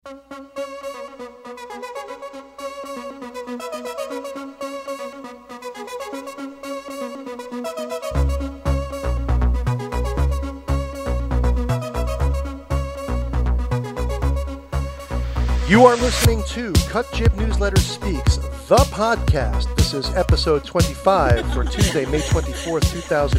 You are listening to Cut Jib Newsletter Speaks, the podcast. This is episode 25 for Tuesday, May 24th,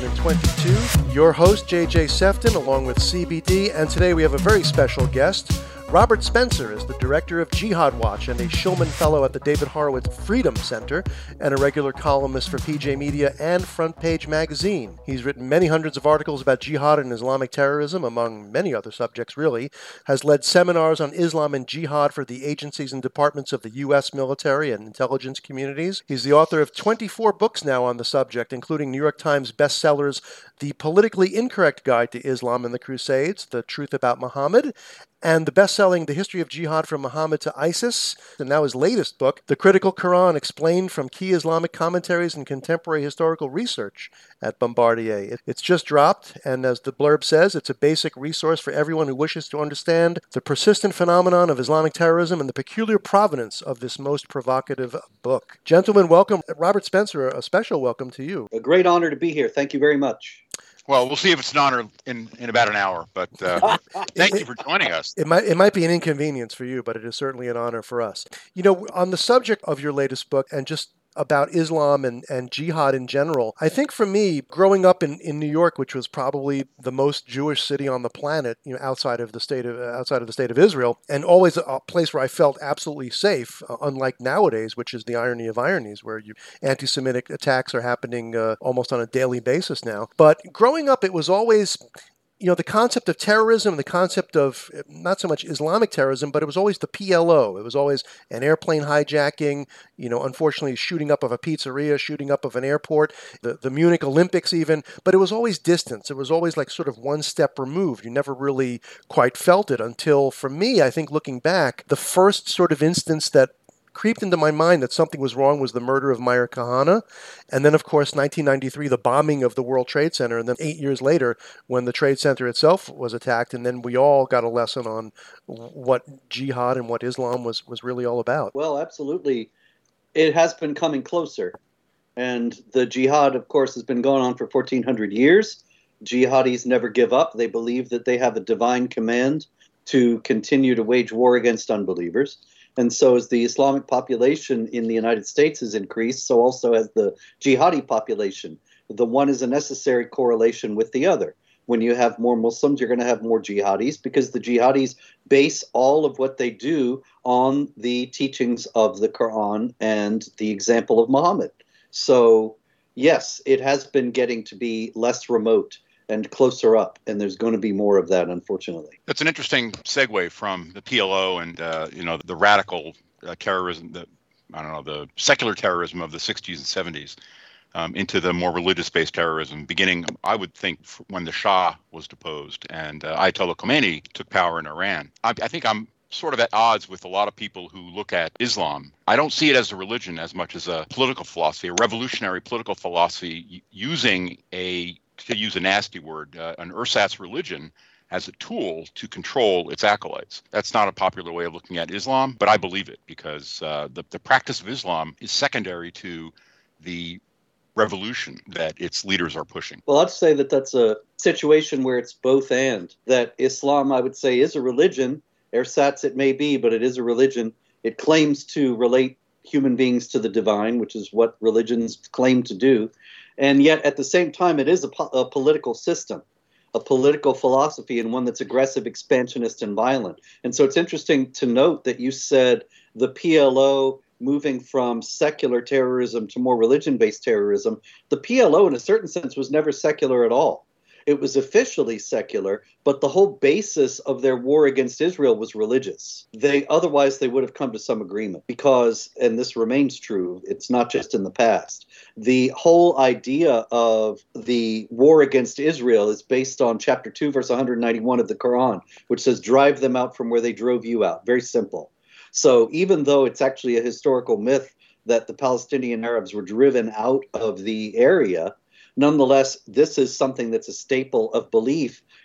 2022. Your host, JJ Sefton, along with CBD, and today we have a very special guest. Robert Spencer is the director of Jihad Watch and a Shulman Fellow at the David Horowitz Freedom Center and a regular columnist for PJ Media and Front Page Magazine. He's written many hundreds of articles about jihad and Islamic terrorism, among many other subjects really, has led seminars on Islam and jihad for the agencies and departments of the U.S. military and intelligence communities. He's the author of 24 books now on the subject, including New York Times bestsellers The Politically Incorrect Guide to Islam and the Crusades, The Truth About Muhammad, and the best-selling The History of Jihad from Muhammad to ISIS, and now his latest book, The Critical Quran Explained from Key Islamic Commentaries and Contemporary Historical Research at Bombardier. It's just dropped, and as the blurb says, it's a basic resource for everyone who wishes to understand the persistent phenomenon of Islamic terrorism and the peculiar provenance of this most provocative book. Gentlemen, welcome. Robert Spencer, a special welcome to you. A great honor to be here. Thank you very much. Well, we'll see if it's an honor in about an hour, but thank you for joining us. It might be an inconvenience for you, but it is certainly an honor for us. You know, on the subject of your latest book and just about Islam and jihad in general, I think for me, growing up in New York, which was probably the most Jewish city on the planet, you know, outside of the state of Israel, and always a place where I felt absolutely safe, unlike nowadays, which is the irony of ironies, where anti-Semitic attacks are happening almost on a daily basis now. But growing up, it was always, you know, the concept of terrorism, the concept of not so much Islamic terrorism, but it was always the PLO. It was always an airplane hijacking, you know, unfortunately shooting up of a pizzeria, shooting up of an airport, the Munich Olympics even, but it was always distance. It was always like sort of one step removed. You never really quite felt it until, for me, I think looking back, the first sort of instance that creeped into my mind that something was wrong was the murder of Meir Kahane. And then, of course, 1993, the bombing of the World Trade Center. And then 8 years later, when the Trade Center itself was attacked. And then we all got a lesson on what jihad and what Islam was really all about. Well, absolutely. It has been coming closer. And the jihad, of course, has been going on for 1,400 years. Jihadis never give up. They believe that they have a divine command to continue to wage war against unbelievers. And so as the Islamic population in the United States has increased, so also has the jihadi population. The one is a necessary correlation with the other. When you have more Muslims, you're going to have more jihadis, because the jihadis base all of what they do on the teachings of the Quran and the example of Muhammad. So, yes, it has been getting to be less remote and closer up, and there's going to be more of that, unfortunately. That's an interesting segue from the PLO and the radical terrorism, the secular terrorism of the 60s and 70s, into the more religious-based terrorism, beginning, I would think, when the Shah was deposed and Ayatollah Khomeini took power in Iran. I think I'm sort of at odds with a lot of people who look at Islam. I don't see it as a religion as much as a political philosophy, a revolutionary political philosophy using to use a nasty word, an ersatz religion as a tool to control its acolytes. That's not a popular way of looking at Islam, but I believe it because the practice of Islam is secondary to the revolution that its leaders are pushing. Well, I'd say that that's a situation where it's both and. That Islam, I would say, is a religion. Ersatz it may be, but it is a religion. It claims to relate human beings to the divine, which is what religions claim to do. And yet, at the same time, it is a political system, a political philosophy, and one that's aggressive, expansionist, and violent. And so it's interesting to note that you said the PLO moving from secular terrorism to more religion-based terrorism. The PLO, in a certain sense, was never secular at all. It was officially secular, but the whole basis of their war against Israel was religious. Otherwise they would have come to some agreement because, and this remains true, it's not just in the past, the whole idea of the war against Israel is based on chapter 2, verse 191 of the Quran, which says, drive them out from where they drove you out. Very simple. So even though it's actually a historical myth that the Palestinian Arabs were driven out of the area, nonetheless, this is something that's a staple of belief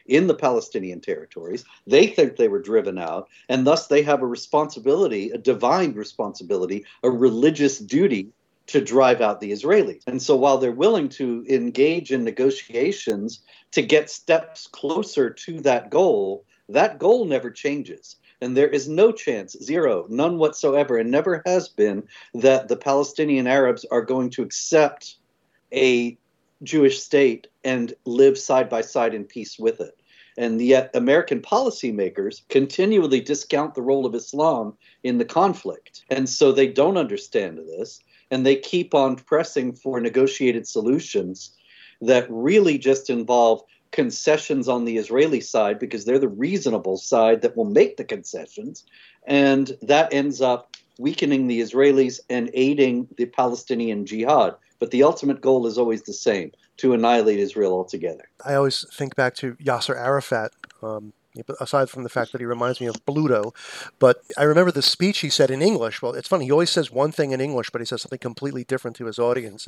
in the Palestinian territories. They think they were driven out, and thus they have a responsibility, a divine responsibility, a religious duty to drive out the Israelis. And so while they're willing to engage in negotiations to get steps closer to that goal never changes. And there is no chance, zero, none whatsoever, and never has been, that the Palestinian Arabs are going to accept a Jewish state and live side by side in peace with it. And yet American policymakers continually discount the role of Islam in the conflict. And so they don't understand this, and they keep on pressing for negotiated solutions that really just involve concessions on the Israeli side, because they're the reasonable side that will make the concessions. And that ends up weakening the Israelis and aiding the Palestinian jihad. But the ultimate goal is always the same: to annihilate Israel altogether. I always think back to Yasser Arafat, aside from the fact that he reminds me of Bluto. But I remember the speech he said in English. Well, it's funny, he always says one thing in English, but he says something completely different to his audience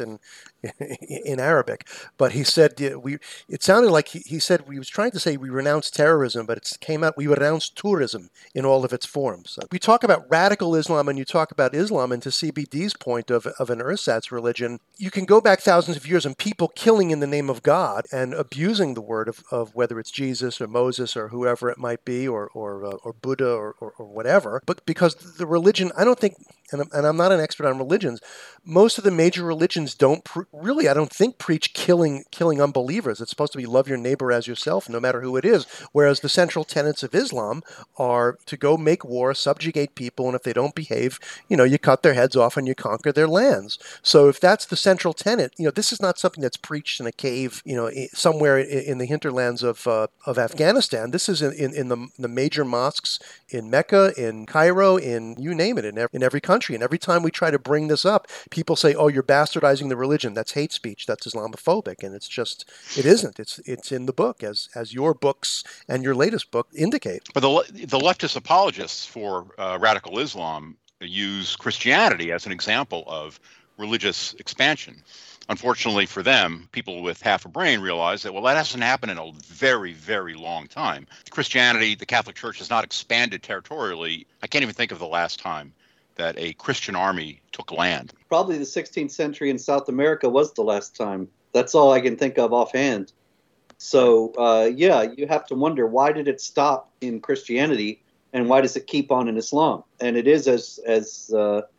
in Arabic. But he said, it sounded like he said he was trying to say we renounce terrorism, but it came out we renounce tourism in all of its forms. We talk about radical Islam, and you talk about Islam, and to CBD's point of an ersatz religion, you can go back thousands of years and people killing in the name of God and abusing the word of whether it's Jesus or Moses or whoever it might be, or Buddha or whatever. But because the religion, I don't think, and I'm not an expert on religions, most of the major religions don't really, I don't think, preach killing unbelievers. It's supposed to be love your neighbor as yourself, no matter who it is. Whereas the central tenets of Islam are to go make war, subjugate people, and if they don't behave, you cut their heads off and you conquer their lands. So if that's the central tenet, this is not something that's preached in a cave, somewhere in the hinterlands of Afghanistan. This is in the major mosques in Mecca, in Cairo, in you name it, in every country. And every time we try to bring this up, people say, "Oh, you're bastardizing the religion. That's hate speech. That's Islamophobic." And it's just, it isn't. It's in the book, as your books and your latest book indicate. But the leftist apologists for radical Islam use Christianity as an example of religious expansion. Unfortunately for them, people with half a brain realize that, that hasn't happened in a very, very long time. Christianity, the Catholic Church, has not expanded territorially. I can't even think of the last time that a Christian army took land. Probably the 16th century in South America was the last time. That's all I can think of offhand. So, you have to wonder, why did it stop in Christianity and why does it keep on in Islam? And it is, as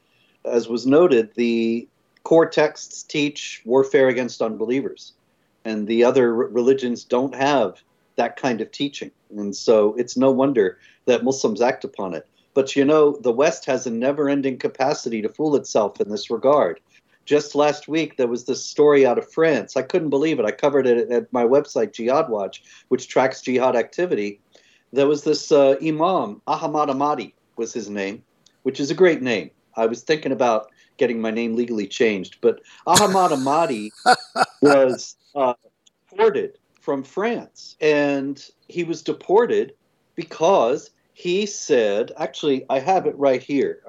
was noted, the core texts teach warfare against unbelievers, and the other religions don't have that kind of teaching. And so it's no wonder that Muslims act upon it. But the West has a never-ending capacity to fool itself in this regard. Just last week, there was this story out of France. I couldn't believe it. I covered it at my website, Jihad Watch, which tracks jihad activity. There was this imam, Ahmad Ahmadi was his name, which is a great name. I was thinking about getting my name legally changed, but Ahmad Ahmadi was deported from France, and he was deported because he said, actually, I have it right here.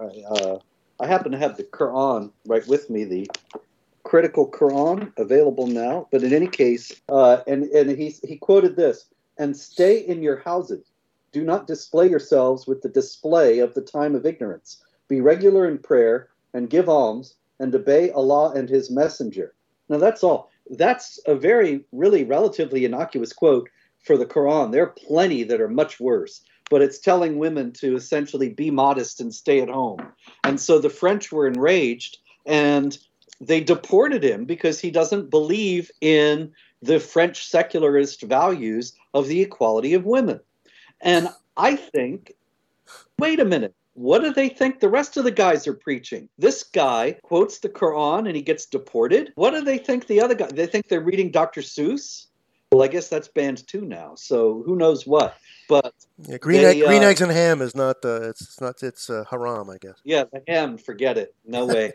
I happen to have the Quran right with me, the critical Quran available now. But in any case, and he quoted this: "And stay in your houses. Do not display yourselves with the display of the time of ignorance. Be regular in prayer and give alms and obey Allah and His Messenger." Now that's all. That's a really relatively innocuous quote for the Quran. There are plenty that are much worse, but it's telling women to essentially be modest and stay at home. And so the French were enraged and they deported him because he doesn't believe in the French secularist values of the equality of women. And I think, wait a minute. What do they think the rest of the guys are preaching? This guy quotes the Quran and he gets deported. What do they think the other guy? They think they're reading Dr. Seuss? Well, I guess that's banned too now. So who knows what? But green eggs and ham is not. It's haram, I guess. Yeah, the ham. Forget it. No way.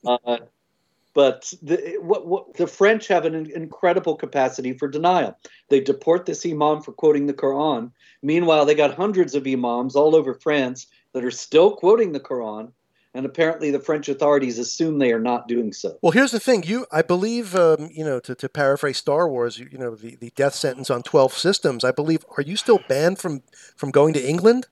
But the French have an incredible capacity for denial. They deport this imam for quoting the Quran. Meanwhile, they got hundreds of imams all over France that are still quoting the Quran, And apparently the French authorities assume they are not doing so. Well, here's the thing. I believe, to paraphrase Star Wars, the death sentence on 12 systems, I believe, are you still banned from going to England?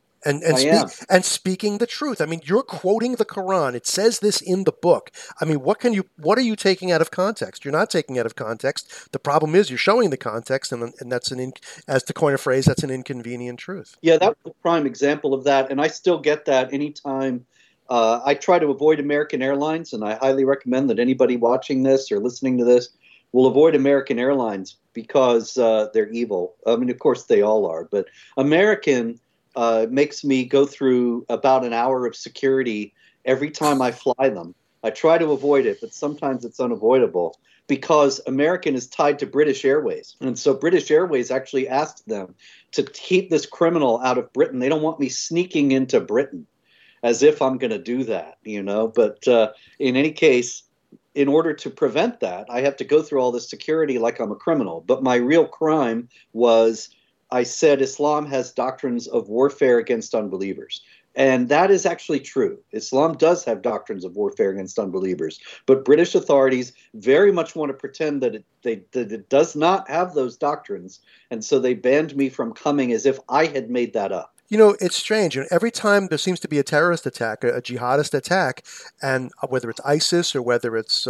And speaking the truth. I mean, you're quoting the Quran. It says this in the book. I mean, what are you taking out of context? You're not taking out of context. The problem is you're showing the context, and that's as to coin a phrase, that's an inconvenient truth. Yeah, that was a prime example of that, and I still get that anytime. I try to avoid American Airlines, and I highly recommend that anybody watching this or listening to this will avoid American Airlines because they're evil. I mean, of course they all are, but American makes me go through about an hour of security every time I fly them. I try to avoid it, but sometimes it's unavoidable because American is tied to British Airways. And so British Airways actually asked them to keep this criminal out of Britain. They don't want me sneaking into Britain as if I'm going to do that, But in any case, in order to prevent that, I have to go through all this security like I'm a criminal. But my real crime was I said Islam has doctrines of warfare against unbelievers. And that is actually true. Islam does have doctrines of warfare against unbelievers. But British authorities very much want to pretend that it does not have those doctrines. And so they banned me from coming as if I had made that up. It's strange. Every time there seems to be a terrorist attack, a jihadist attack, and whether it's ISIS or whether it's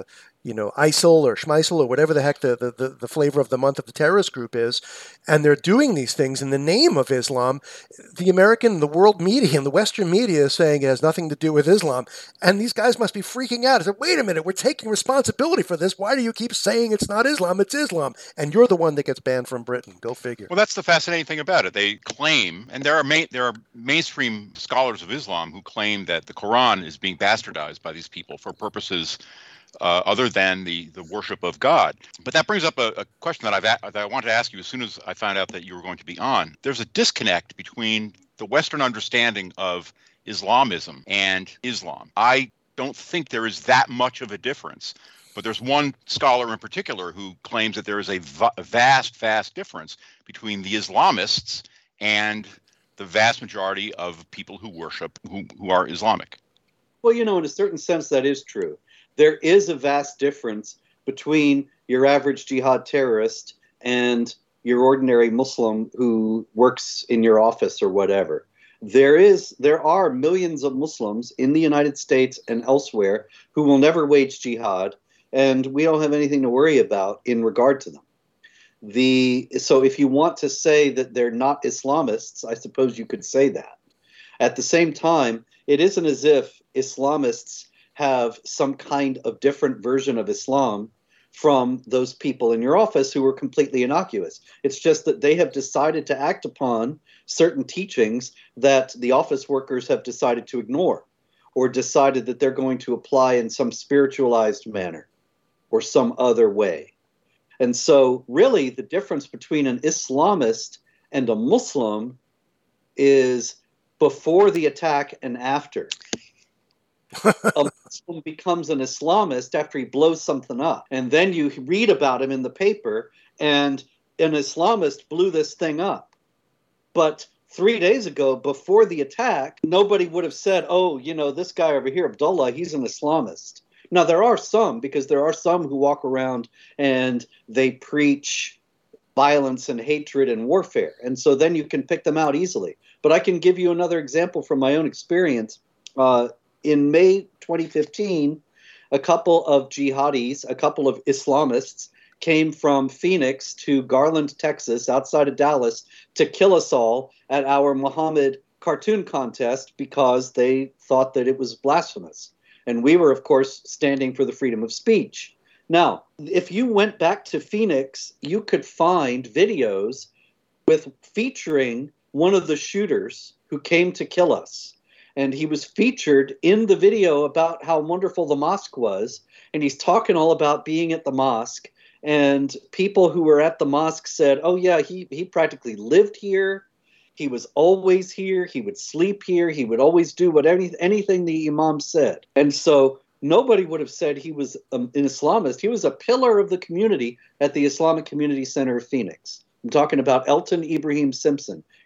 ISIL or Schmeisel or whatever the heck the flavor of the month of the terrorist group is, and they're doing these things in the name of Islam, the world media and the Western media is saying it has nothing to do with Islam. And these guys must be freaking out. They say, wait a minute, we're taking responsibility for this. Why do you keep saying it's not Islam? It's Islam. And you're the one that gets banned from Britain. Go figure. Well, that's the fascinating thing about it. They claim, and there are mainstream scholars of Islam who claim that the Quran is being bastardized by these people for purposes other than the worship of God. But that brings up a question that I wanted to ask you as soon as I found out that you were going to be on. There's a disconnect between the Western understanding of Islamism and Islam. I don't think there is that much of a difference. But there's one scholar in particular who claims that there is a vast difference between the Islamists and the vast majority of people who worship, who are Islamic. Well, in a certain sense, that is true. There is a vast difference between your average jihad terrorist and your ordinary Muslim who works in your office or whatever. There are millions of Muslims in the United States and elsewhere who will never wage jihad, and we don't have anything to worry about in regard to them. So if you want to say that they're not Islamists, I suppose you could say that. At the same time, it isn't as if Islamists have some kind of different version of Islam from those people in your office who are completely innocuous. It's just that they have decided to act upon certain teachings that the office workers have decided to ignore, or decided that they're going to apply in some spiritualized manner or some other way. And so really the difference between an Islamist and a Muslim is before the attack and after. A Muslim becomes an Islamist after he blows something up. And then you read about him in the paper, and an Islamist blew this thing up. But 3 days ago, before the attack, nobody would have said, oh, this guy over here, Abdullah, he's an Islamist. Now, there are some who walk around and they preach violence and hatred and warfare. And so then you can pick them out easily. But I can give you another example from my own experience. In May 2015, a couple of jihadis, a couple of Islamists, came from Phoenix to Garland, Texas, outside of Dallas, to kill us all at our Muhammad cartoon contest because they thought that it was blasphemous. And we were, of course, standing for the freedom of speech. Now, if you went back to Phoenix, you could find videos featuring one of the shooters who came to kill us. And he was featured in the video about how wonderful the mosque was. And he's talking all about being at the mosque. And people who were at the mosque said, oh, yeah, he practically lived here. He was always here. He would sleep here. He would always do anything the imam said. And so nobody would have said he was an Islamist. He was a pillar of the community at the Islamic Community Center of Phoenix. I'm talking about Elton Ibrahim Simpson.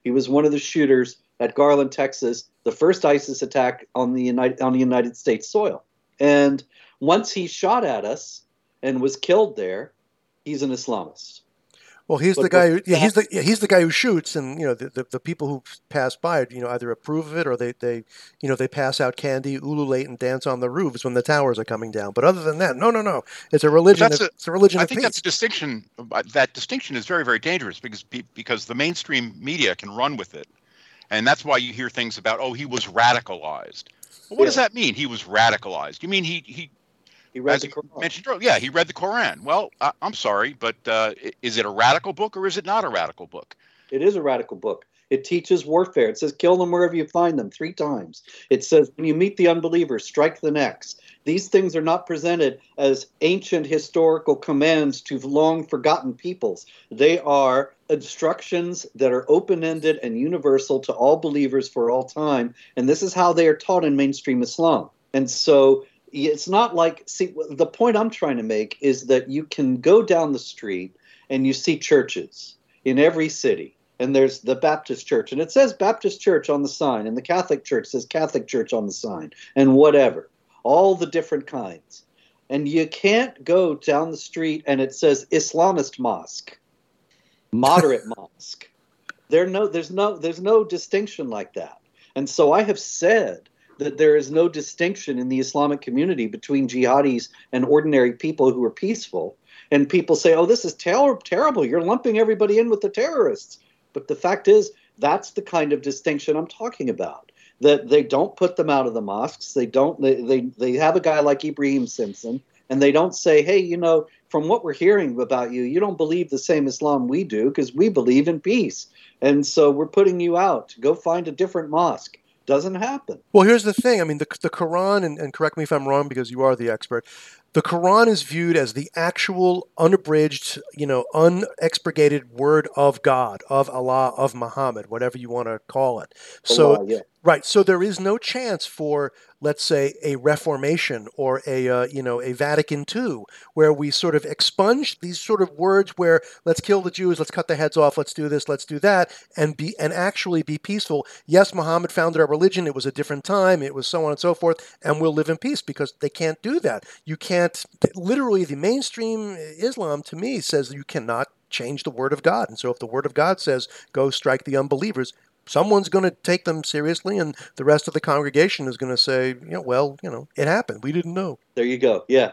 He was one of the shooters at Garland, Texas, the first ISIS attack on the United States soil. And once he shot at us and was killed there, he's an Islamist. Well, he's the guy. He's the guy who shoots, and the people who pass by it, either approve of it or they pass out candy, ululate, and dance on the roofs when the towers are coming down. But other than that, no, it's a religion. It's a religion of peace. I think that's a distinction. That distinction is very, very dangerous because the mainstream media can run with it, and that's why you hear things about, oh, he was radicalized. Well, what does that mean? He was radicalized. You mean he read the Quran. Mentioned earlier, yeah, he read the Quran. Well, I'm sorry, but is it a radical book or is it not a radical book? It is a radical book. It teaches warfare. It says, kill them wherever you find them 3 times. It says, when you meet the unbeliever, strike the necks. These things are not presented as ancient historical commands to long forgotten peoples. They are instructions that are open-ended and universal to all believers for all time. And this is how they are taught in mainstream Islam. And so it's not like, see, the point I'm trying to make is that you can go down the street and you see churches in every city. And there's the Baptist church, and it says Baptist church on the sign, and the Catholic church says Catholic church on the sign, and whatever, all the different kinds. And you can't go down the street and it says Islamist mosque, moderate mosque. There's no distinction like that. And so I have said that there is no distinction in the Islamic community between jihadis and ordinary people who are peaceful. And people say, oh, this is terrible. You're lumping everybody in with the terrorists. But the fact is, that's the kind of distinction I'm talking about. That they don't put them out of the mosques. They have a guy like Ibrahim Simpson, and they don't say, hey, from what we're hearing about you, you don't believe the same Islam we do because we believe in peace. And so we're putting you out. Go find a different mosque. Doesn't happen. Well, here's the thing. I mean, the Quran, and correct me if I'm wrong because you are the expert, the Quran is viewed as the actual unabridged, unexpurgated word of God, of Allah, of Muhammad, whatever you want to call it. So, Allah, yeah. Right. So there is no chance for, let's say, a Reformation or a Vatican II, where we sort of expunge these sort of words where let's kill the Jews, let's cut their heads off, let's do this, let's do that, and actually be peaceful. Yes, Muhammad founded our religion. It was a different time. It was so on and so forth, and we'll live in peace because they can't do that. You can't. Literally, the mainstream Islam to me says you cannot change the word of God, and so if the word of God says go strike the unbelievers, someone's going to take them seriously, and the rest of the congregation is going to say, it happened. We didn't know. There you go. Yeah.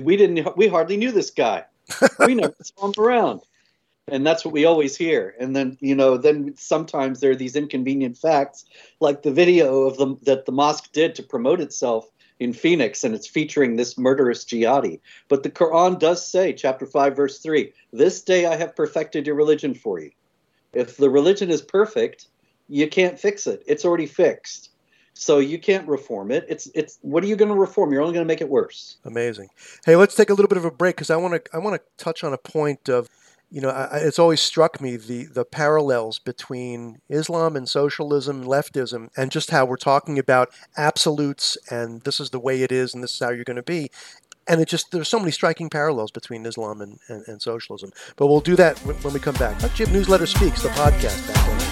We hardly knew this guy. We never saw him around. And that's what we always hear. And then, then sometimes there are these inconvenient facts, like the video that the mosque did to promote itself in Phoenix, and it's featuring this murderous jihadi. But the Quran does say, chapter 5, verse 3, this day I have perfected your religion for you. If the religion is perfect, you can't fix it. It's already fixed. So you can't reform it. It's what are you going to reform? You're only going to make it worse. Amazing. Hey, let's take a little bit of a break because I want to touch on a point of, it's always struck me the parallels between Islam and socialism, leftism, and just how we're talking about absolutes and this is the way it is and this is how you're going to be. And there's so many striking parallels between Islam and socialism. But we'll do that when we come back. Jib Newsletter Speaks, the podcast. Back on.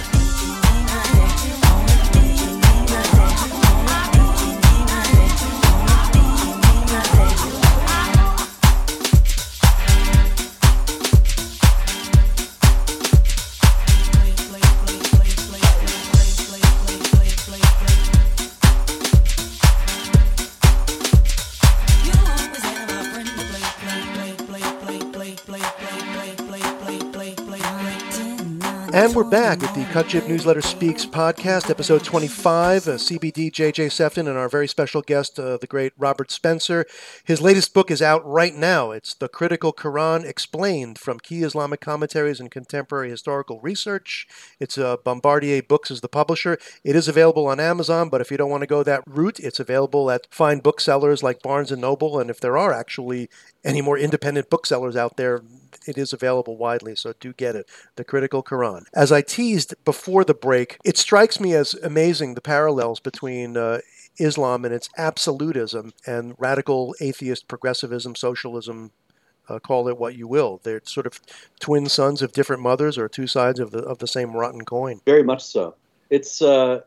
And we're back at the Cut Jib Newsletter Speaks podcast, episode 25, CBD JJ Sefton and our very special guest, the great Robert Spencer. His latest book is out right now. It's The Critical Quran Explained, from Key Islamic Commentaries and Contemporary Historical Research. It's Bombardier Books is the publisher. It is available on Amazon, but if you don't want to go that route, it's available at fine booksellers like Barnes & Noble, and if there are actually any more independent booksellers out there, it is available widely, so do get it. The Critical Quran. As I teased before the break, it strikes me as amazing the parallels between Islam and its absolutism and radical atheist progressivism, socialism, call it what you will. They're sort of twin sons of different mothers, or two sides of the same rotten coin. Very much so. It's a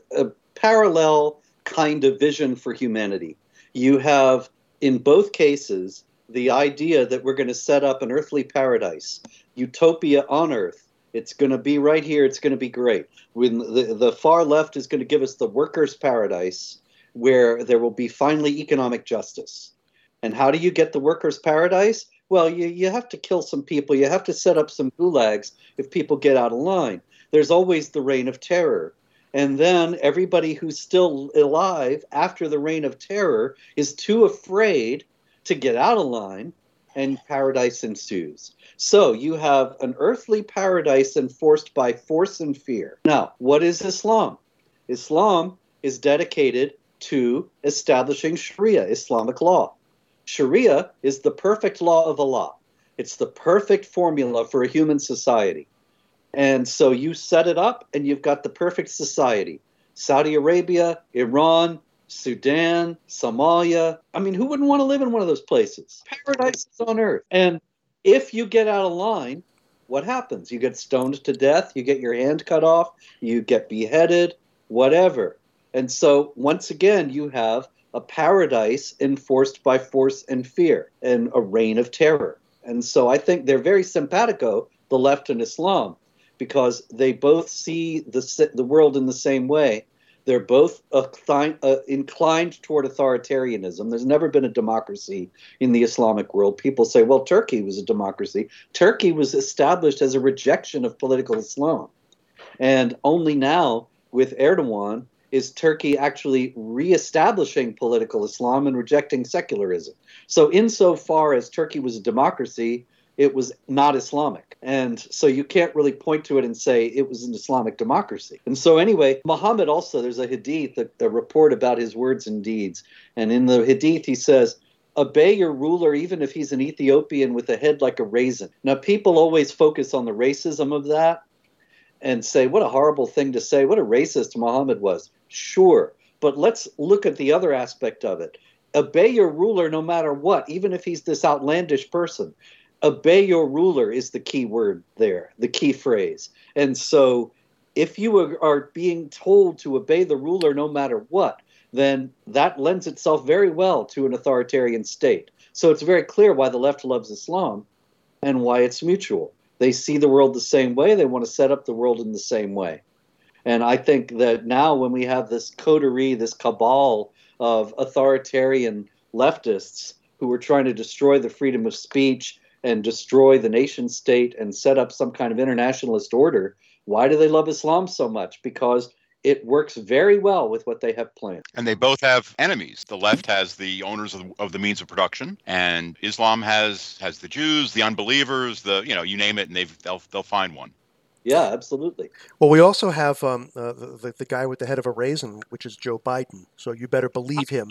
parallel kind of vision for humanity. You have, in both cases, the idea that we're going to set up an earthly paradise, utopia on Earth. It's going to be right here. It's going to be great. When the far left is going to give us the workers' paradise, where there will be finally economic justice. And how do you get the workers' paradise? Well, you have to kill some people. You have to set up some gulags if people get out of line. There's always the reign of terror. And then everybody who's still alive after the reign of terror is too afraid to get out of line, and paradise ensues. So you have an earthly paradise enforced by force and fear. Now, what is Islam? Islam is dedicated to establishing Sharia, Islamic law. Sharia is the perfect law of Allah. It's the perfect formula for a human society. And so you set it up and you've got the perfect society. Saudi Arabia, Iran, Sudan, Somalia. I mean, who wouldn't want to live in one of those places? Paradise is on earth. And if you get out of line, what happens? You get stoned to death, you get your hand cut off, you get beheaded, whatever. And so once again, you have a paradise enforced by force and fear and a reign of terror. And so I think they're very simpatico, the left and Islam, because they both see the world in the same way. They're both inclined toward authoritarianism. There's never been a democracy in the Islamic world. People say, well, Turkey was a democracy. Turkey was established as a rejection of political Islam. And only now, with Erdogan, is Turkey actually reestablishing political Islam and rejecting secularism. So insofar as Turkey was a democracy, it was not Islamic. And so you can't really point to it and say it was an Islamic democracy. And so anyway, Muhammad also, there's a hadith, a report about his words and deeds. And in the hadith, he says, obey your ruler even if he's an Ethiopian with a head like a raisin. Now, people always focus on the racism of that and say, what a horrible thing to say, what a racist Muhammad was. Sure, but let's look at the other aspect of it. Obey your ruler no matter what, even if he's this outlandish person. Obey your ruler is the key word there, the key phrase. And so if you are being told to obey the ruler no matter what, then that lends itself very well to an authoritarian state. So it's very clear why the left loves Islam and why it's mutual. They see the world the same way. They want to set up the world in the same way. And I think that now when we have this coterie, this cabal of authoritarian leftists who are trying to destroy the freedom of speech and destroy the nation state and set up some kind of internationalist order, why do they love Islam so much? Because it works very well with what they have planned. And they both have enemies. The left has the owners of the means of production, and Islam has the Jews, the unbelievers, you name it, and they'll find one. Yeah, absolutely. Well, we also have the guy with the head of a raisin, which is Joe Biden. So you better believe him.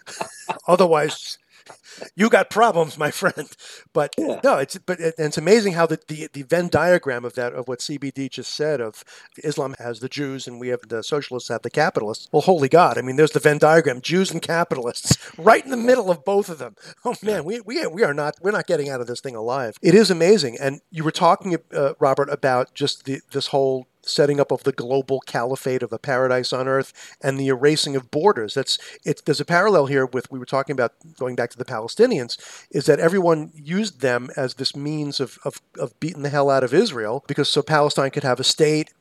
Otherwise, you got problems, my friend. But yeah. No, it's amazing how the Venn diagram of what CBD just said of Islam has the Jews and we have the socialists have the capitalists. Well, holy God! I mean, there's the Venn diagram: Jews and capitalists, right in the middle of both of them. Oh man, we're not getting out of this thing alive. It is amazing. And you were talking, Robert, about just this whole setting up of the global caliphate of a paradise on earth and the erasing of borders. There's a parallel here with, we were talking about going back to the Palestinians, is that everyone used them as this means of beating the hell out of Israel, because so Palestine could have a state,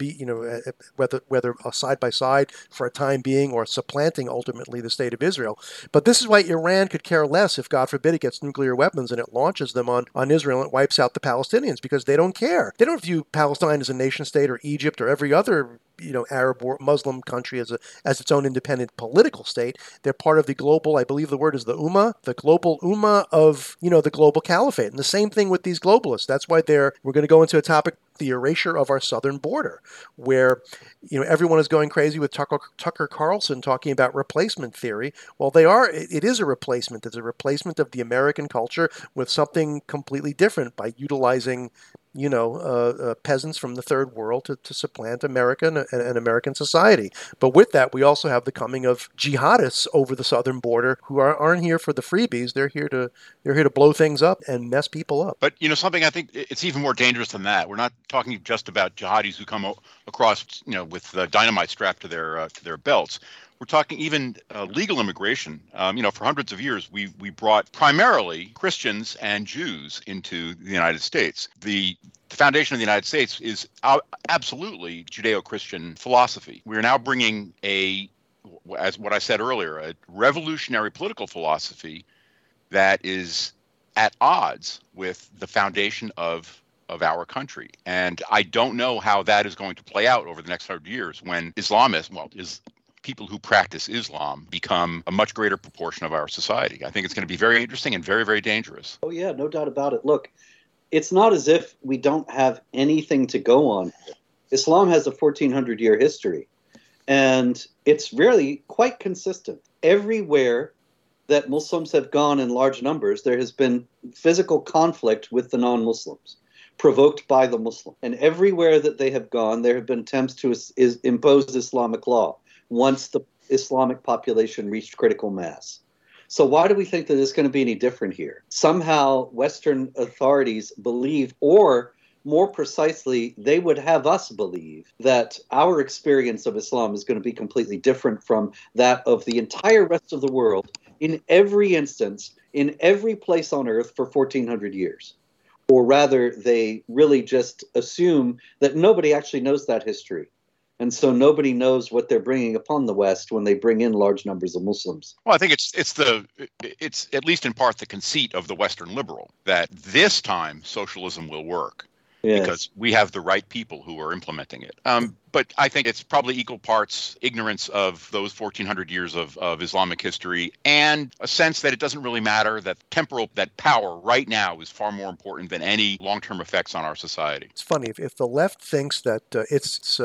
whether side by side for a time being or supplanting ultimately the state of Israel. But this is why Iran could care less if, God forbid, it gets nuclear weapons and it launches them on Israel and it wipes out the Palestinians, because they don't care. They don't view Palestine as a nation state or Egypt or every other Arab or Muslim country as its own independent political state. They're part of the global, I believe the word is the Ummah, the global Ummah of the global caliphate. And the same thing with these globalists. That's why we're going to go into a topic, the erasure of our southern border, where everyone is going crazy with Tucker Carlson talking about replacement theory. Well, it is a replacement. It's a replacement of the American culture with something completely different by utilizing peasants from the third world to supplant American and American society. But with that, we also have the coming of jihadists over the southern border who aren't here for the freebies. They're here to blow things up and mess people up. But something, I think it's even more dangerous than that. We're not talking just about jihadis who come across, with dynamite strapped to their belts. We're talking even legal immigration. For hundreds of years, we brought primarily Christians and Jews into the United States. The foundation of the United States is absolutely Judeo-Christian philosophy. We're now bringing as what I said earlier, a revolutionary political philosophy that is at odds with the foundation of our country. And I don't know how that is going to play out over the next 100 years when people who practice Islam become a much greater proportion of our society. I think it's going to be very interesting and very, very dangerous. Oh, yeah, no doubt about it. Look, it's not as if we don't have anything to go on. Islam has a 1,400-year history, and it's really quite consistent. Everywhere that Muslims have gone in large numbers, there has been physical conflict with the non-Muslims, provoked by the Muslim. And everywhere that they have gone, there have been attempts to impose Islamic law once the Islamic population reached critical mass. So why do we think that it's going to be any different here? Somehow Western authorities believe, or more precisely, they would have us believe that our experience of Islam is going to be completely different from that of the entire rest of the world in every instance, in every place on earth for 1,400 years. Or rather, they really just assume that nobody actually knows that history. And so nobody knows what they're bringing upon the West when they bring in large numbers of Muslims. Well, I think it's at least in part the conceit of the Western liberal that this time socialism will work. Yes. Because we have the right people who are implementing it. But I think it's probably equal parts ignorance of those 1,400 years of Islamic history and a sense that it doesn't really matter, that power right now is far more important than any long-term effects on our society. It's funny, if the left thinks that it's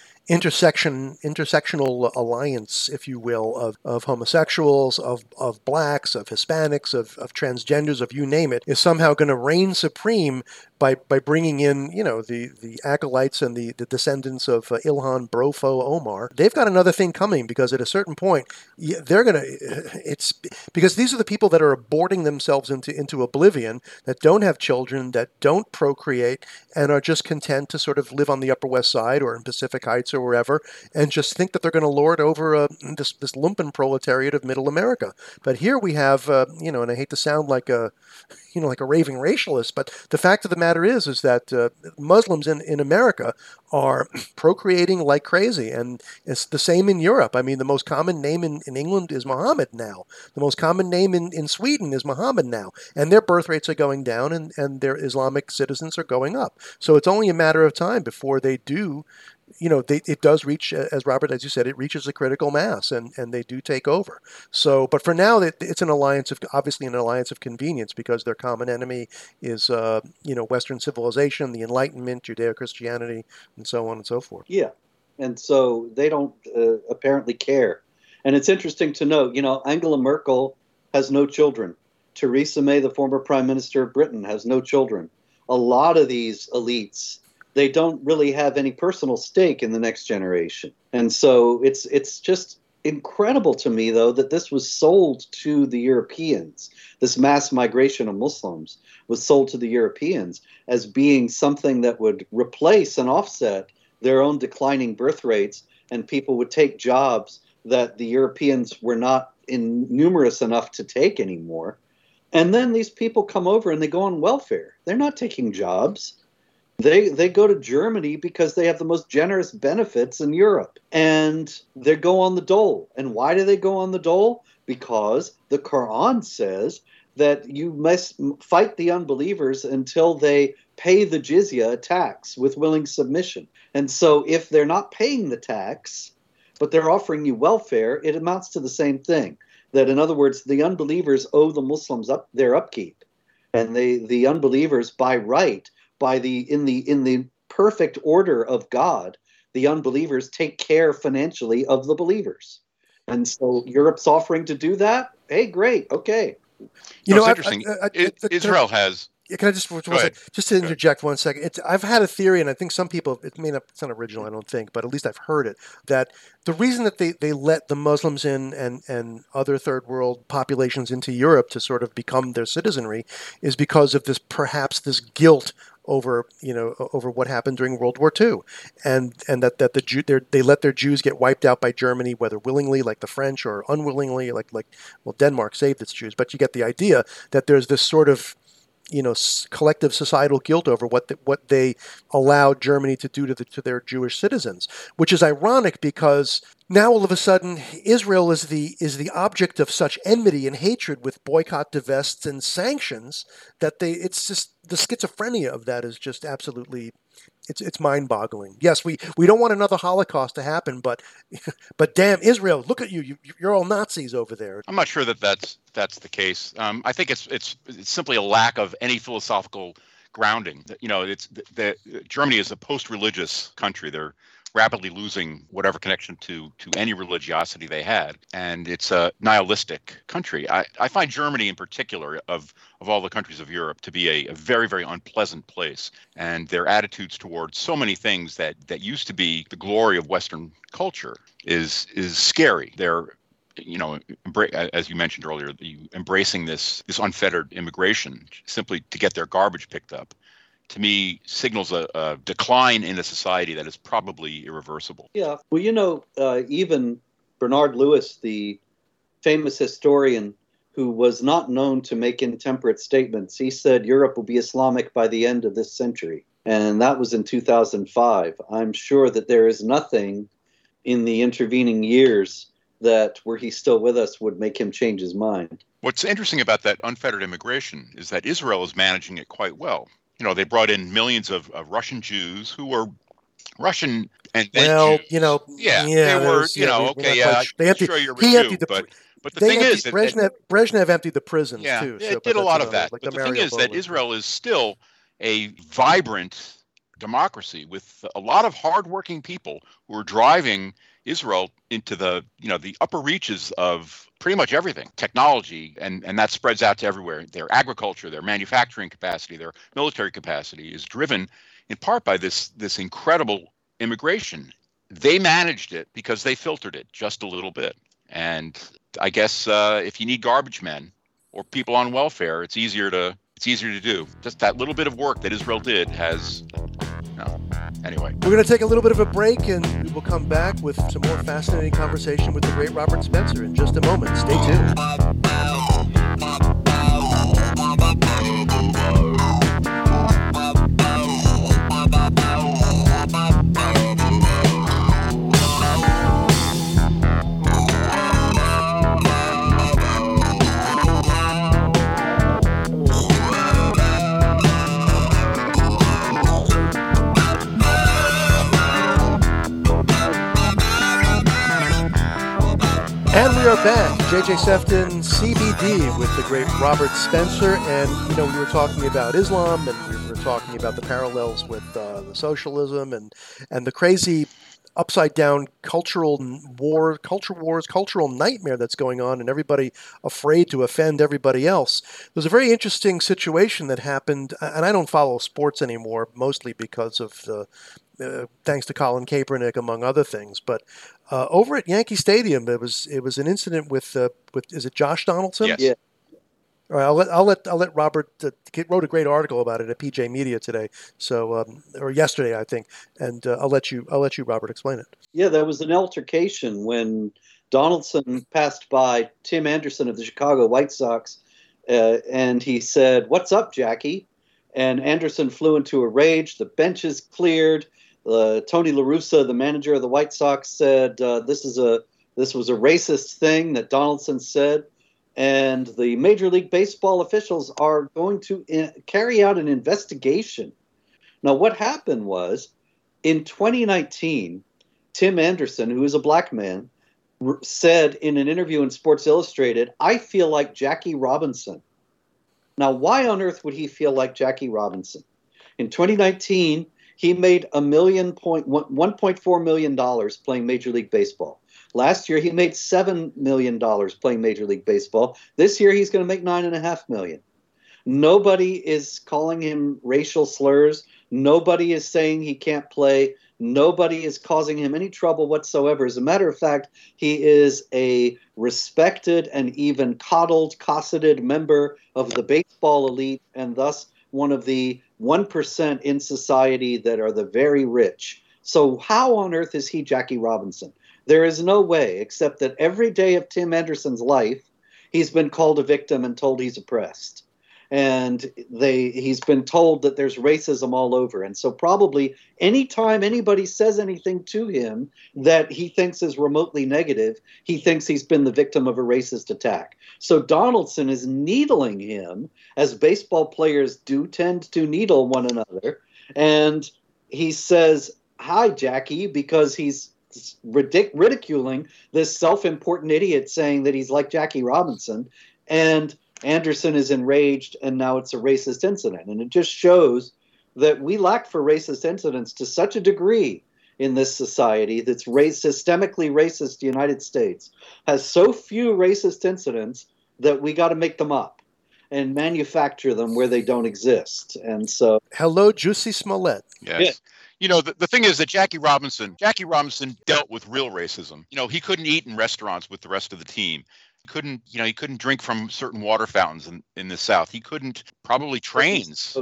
intersectional alliance, if you will, of homosexuals, of blacks, of Hispanics, of transgenders, of you name it, is somehow going to reign supreme by bringing in, the acolytes and the descendants of Ilhan Brofo Omar. They've got another thing coming, because at a certain point, they're going to, it's because these are the people that are aborting themselves into oblivion, that don't have children, that don't procreate, and are just content to sort of live on the Upper West Side or in Pacific Heights or wherever, and just think that they're going to lord over this lumpen proletariat of Middle America. But here we have, and I hate to sound like a raving racialist, but the fact of the matter is that Muslims in America are procreating like crazy, and it's the same in Europe. I mean, the most common name in England is Muhammad now. The most common name in Sweden is Muhammad now, and their birth rates are going down, and their Islamic citizens are going up. So it's only a matter of time before they do. It does reach, as Robert, as you said, it reaches a critical mass, and they do take over. So, but for now, it's obviously an alliance of convenience, because their common enemy is, Western civilization, the Enlightenment, Judeo-Christianity, and so on and so forth. Yeah, and so they don't apparently care. And it's interesting to note, Angela Merkel has no children. Theresa May, the former Prime Minister of Britain, has no children. A lot of these elites, they don't really have any personal stake in the next generation. And so it's just incredible to me, though, that this was sold to the Europeans. This mass migration of Muslims was sold to the Europeans as being something that would replace and offset their own declining birth rates, and people would take jobs that the Europeans were not numerous enough to take anymore. And then these people come over and they go on welfare. They're not taking jobs. They go to Germany because they have the most generous benefits in Europe, and they go on the dole. And why do they go on the dole? Because the Quran says that you must fight the unbelievers until they pay the jizya tax with willing submission. And so if they're not paying the tax, but they're offering you welfare, it amounts to the same thing. That, in other words, the unbelievers owe the Muslims their upkeep, and the unbelievers, by right, in the perfect order of God, the unbelievers take care financially of the believers. And so Europe's offering to do that. Hey, great. Okay. It's interesting. Israel has Can I just to interject 1 second? I've had a theory, and I think some people, it's not original, I don't think, but at least I've heard it, that the reason that they let the Muslims in and other third world populations into Europe to sort of become their citizenry is because of perhaps this guilt over what happened during World War II, and that they let their Jews get wiped out by Germany, whether willingly like the French or unwillingly like Denmark saved its Jews. But you get the idea that there's this sort of collective societal guilt over what they allowed Germany to do to their Jewish citizens, which is ironic because now all of a sudden Israel is the object of such enmity and hatred with boycott, divest, and sanctions that it's just the schizophrenia of that is just absolutely. It's mind-boggling. Yes, we don't want another Holocaust to happen, but damn Israel, look at you! You're all Nazis over there. I'm not sure that's the case. I think it's simply a lack of any philosophical grounding. Germany is a post-religious country. They're rapidly losing whatever connection to any religiosity they had, and it's a nihilistic country. I find Germany in particular, of all the countries of Europe, to be a very, very unpleasant place, and their attitudes towards so many things that used to be the glory of Western culture is scary. They're as you mentioned earlier, embracing this unfettered immigration simply to get their garbage picked up, to me, signals a decline in a society that is probably irreversible. Yeah. Well, even Bernard Lewis, the famous historian who was not known to make intemperate statements, he said Europe will be Islamic by the end of this century. And that was in 2005. I'm sure that there is nothing in the intervening years that, were he still with us, would make him change his mind. What's interesting about that unfettered immigration is that Israel is managing it quite well. They brought in millions of Russian Jews who were Russian and then Jews. They were, sure you're a Jew, but the thing is that Brezhnev emptied the prisons too. It did a lot of that. But the thing is that Israel is still a vibrant democracy with a lot of hardworking people who are driving Israel into the upper reaches of pretty much everything, technology, and that spreads out to everywhere. Their agriculture, their manufacturing capacity, their military capacity is driven in part by this incredible immigration. They managed it because they filtered it just a little bit. And I guess if you need garbage men or people on welfare, it's easier to do. Just that little bit of work that Israel did has. Anyway, we're going to take a little bit of a break, and we will come back with some more fascinating conversation with the great Robert Spencer in just a moment. Stay tuned. And we are back. J.J. Sefton, CBD, with the great Robert Spencer. And, we were talking about Islam, and we were talking about the parallels with the socialism and the crazy upside-down cultural wars, cultural nightmare that's going on, and everybody afraid to offend everybody else. There's a very interesting situation that happened, and I don't follow sports anymore, mostly because of thanks to Colin Kaepernick, among other things. But over at Yankee Stadium, it was an incident with is it Josh Donaldson? Yes. Yeah. All right, I'll let Robert wrote a great article about it at PJ Media today, or yesterday I think, and I'll let you Robert explain it. Yeah, there was an altercation when Donaldson passed by Tim Anderson of the Chicago White Sox, and he said, "What's up, Jackie?" And Anderson flew into a rage. The benches cleared. Tony La Russa, the manager of the White Sox, said this was a racist thing that Donaldson said, and the Major League Baseball officials are going to carry out an investigation. Now, what happened was, in 2019, Tim Anderson, who is a black man, said in an interview in Sports Illustrated, "I feel like Jackie Robinson." Now, why on earth would he feel like Jackie Robinson? In 2019, he made $1.4 million playing Major League Baseball. Last year, he made $7 million playing Major League Baseball. This year, he's going to make $9.5 million. Nobody is calling him racial slurs. Nobody is saying he can't play. Nobody is causing him any trouble whatsoever. As a matter of fact, he is a respected and even coddled, cosseted member of the baseball elite, and thus one of the 1% in society that are the very rich. So how on earth is he Jackie Robinson? There is no way, except that every day of Tim Anderson's life, he's been called a victim and told he's oppressed. And he's been told that there's racism all over. And so probably anytime anybody says anything to him that he thinks is remotely negative, he thinks he's been the victim of a racist attack. So Donaldson is needling him, as baseball players do tend to needle one another. And he says, "Hi, Jackie," because he's ridiculing this self-important idiot saying that he's like Jackie Robinson. And Anderson is enraged, and now it's a racist incident. And it just shows that we lack for racist incidents to such a degree in this society that's systemically racist. The United States has so few racist incidents that we got to make them up and manufacture them where they don't exist. And so, hello, Jussie Smollett. Yes. Yeah. You know, the thing is that Jackie Robinson dealt with real racism. You know, he couldn't eat in restaurants with the rest of the team. He couldn't drink from certain water fountains in the South. He couldn't hotels.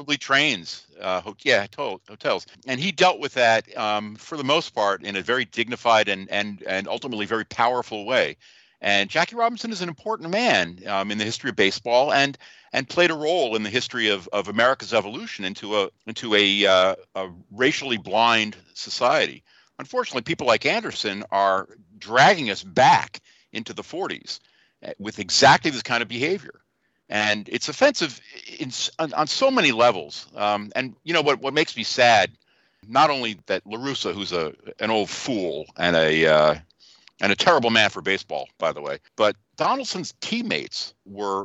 And he dealt with that for the most part in a very dignified and ultimately very powerful way. And Jackie Robinson is an important man in the history of baseball and played a role in the history of America's evolution into a racially blind society. Unfortunately, people like Anderson are dragging us back into the 40s with exactly this kind of behavior. And it's offensive on so many levels. And you know what makes me sad, not only that La Russa, who's an old fool and a terrible man for baseball, by the way, but Donaldson's teammates were